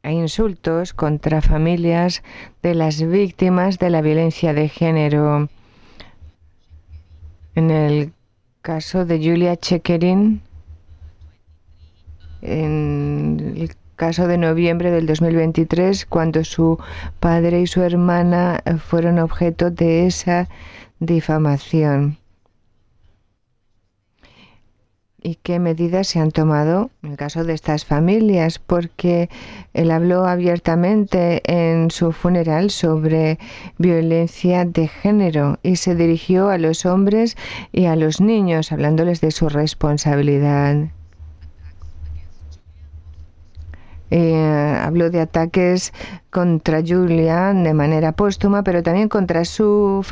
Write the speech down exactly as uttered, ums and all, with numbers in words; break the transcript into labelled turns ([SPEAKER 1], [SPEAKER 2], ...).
[SPEAKER 1] a insultos contra familias de las víctimas de la violencia de género. En el caso de Julia Chequerin, en el caso de noviembre del dos mil veintitrés, cuando su padre y su hermana fueron objeto de esa difamación. ¿Y qué medidas se han tomado en el caso de estas familias? Porque él habló abiertamente en su funeral sobre violencia de género y se dirigió a los hombres y a los niños, hablándoles de su responsabilidad. Eh, habló de ataques contra Julia de manera póstuma, pero también contra su